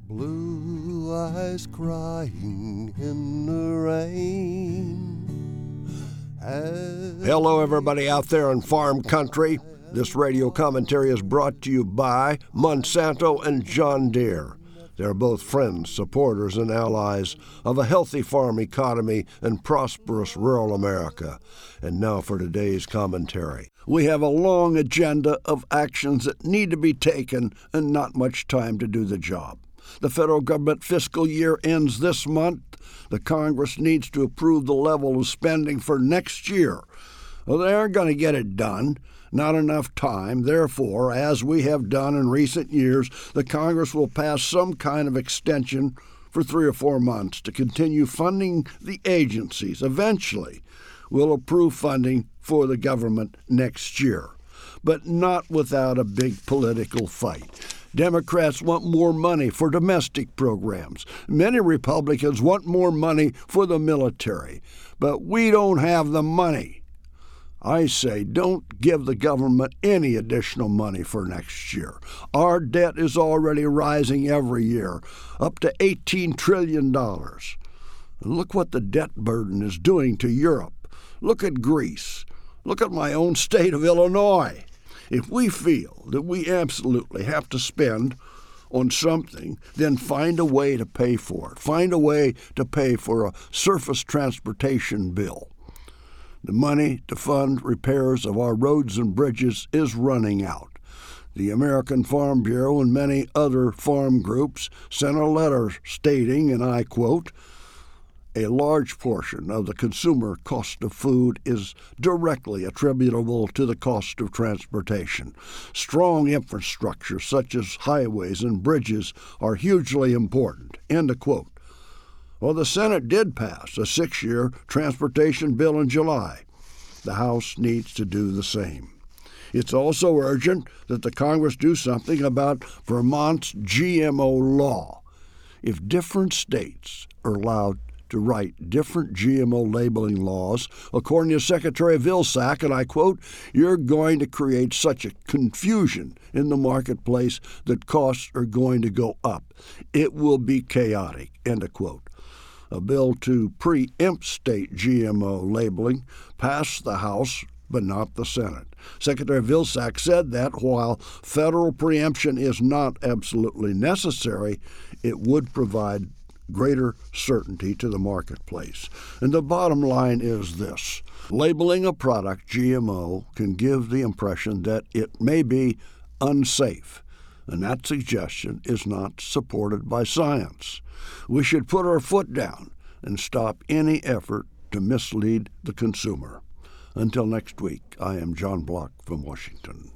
Blue eyes crying in the rain. Hello, everybody out there in farm country. This radio commentary is brought to you by Monsanto and John Deere. They're both friends, supporters, and allies of a healthy farm economy and prosperous rural America. And now for today's commentary. We have a long agenda of actions that need to be taken and not much time to do the job. The federal government fiscal year ends this month. The Congress needs to approve the level of spending for next year. Well, they aren't going to get it done. Not enough time. Therefore, as we have done in recent years, the Congress will pass some kind of extension for 3 or 4 months to continue funding the agencies. Eventually, we'll approve funding for the government next year, but not without a big political fight. Democrats want more money for domestic programs. Many Republicans want more money for the military, but we don't have the money. I say don't give the government any additional money for next year. Our debt is already rising every year, up to $18 trillion. And look what the debt burden is doing to Europe. Look at Greece. Look at my own state of Illinois. If we feel that we absolutely have to spend on something, then find a way to pay for it. Find a way to pay for a surface transportation bill. The money to fund repairs of our roads and bridges is running out. The American Farm Bureau and many other farm groups sent a letter stating, and I quote, "A large portion of the consumer cost of food is directly attributable to the cost of transportation. Strong infrastructure such as highways and bridges are hugely important." End of quote. Well, the Senate did pass a 6-year transportation bill in July. The House needs to do the same. It's also urgent that the Congress do something about Vermont's GMO law. If different states are allowed to write different GMO labeling laws, according to Secretary Vilsack, and I quote, "You're going to create such a confusion in the marketplace that costs are going to go up. It will be chaotic." End of quote. A bill to preempt state GMO labeling passed the House, but not the Senate. Secretary Vilsack said that while federal preemption is not absolutely necessary, it would provide greater certainty to the marketplace. And the bottom line is this. Labeling a product GMO can give the impression that it may be unsafe, and that suggestion is not supported by science. We should put our foot down and stop any effort to mislead the consumer. Until next week, I am John Block from Washington.